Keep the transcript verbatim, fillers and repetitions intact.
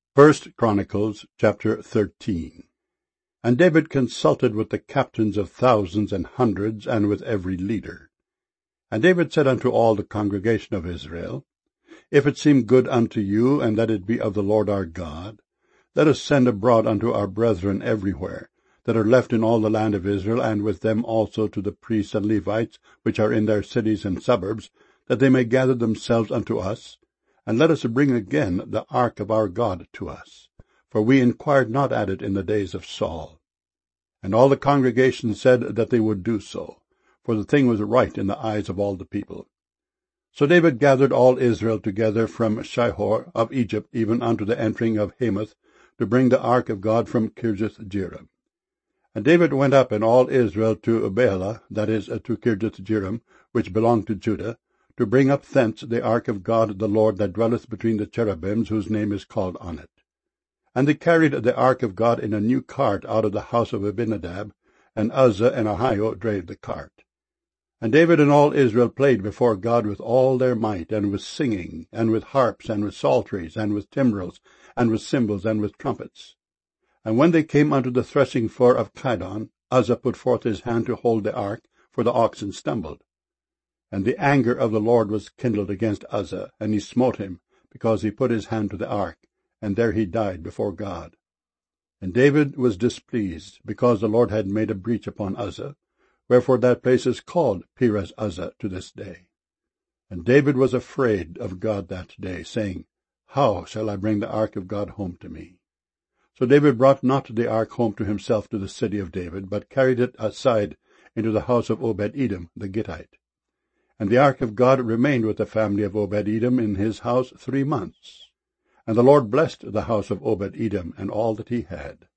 First Chronicles chapter thirteen. And David consulted with the captains of thousands and hundreds, and with every leader. And David said unto all the congregation of Israel, If it seem good unto you, and that it be of the Lord our God, let us send abroad unto our brethren everywhere, that are left in all the land of Israel, and with them also to the priests and Levites, which are in their cities and suburbs, that they may gather themselves unto us, and let us bring again the ark of our God to us. For we inquired not at it in the days of Saul. And all the congregation said that they would do so, for the thing was right in the eyes of all the people. So David gathered all Israel together from Shihor of Egypt even unto the entering of Hamath, to bring the ark of God from Kirjath-jearim. And David went up and all Israel to Baalah, that is, to Kirjath-jearim, which belonged to Judah, to bring up thence the ark of God the Lord that dwelleth between the cherubims, whose name is called on it. And they carried the ark of God in a new cart out of the house of Abinadab, and Uzzah and Ahio drave the cart. And David and all Israel played before God with all their might, and with singing, and with harps, and with psalteries, and with timbrels, and with cymbals, and with trumpets. And when they came unto the threshing floor of Chidon, Uzzah put forth his hand to hold the ark, for the oxen stumbled. And the anger of the Lord was kindled against Uzzah, and he smote him, because he put his hand to the ark, and there he died before God. And David was displeased, because the Lord had made a breach upon Uzzah, wherefore that place is called Perez Uzzah to this day. And David was afraid of God that day, saying, How shall I bring the ark of God home to me? So David brought not the ark home to himself to the city of David, but carried it aside into the house of Obed-Edom the Gittite. And the ark of God remained with the family of Obed-Edom in his house three months. And the Lord blessed the house of Obed-Edom and all that he had.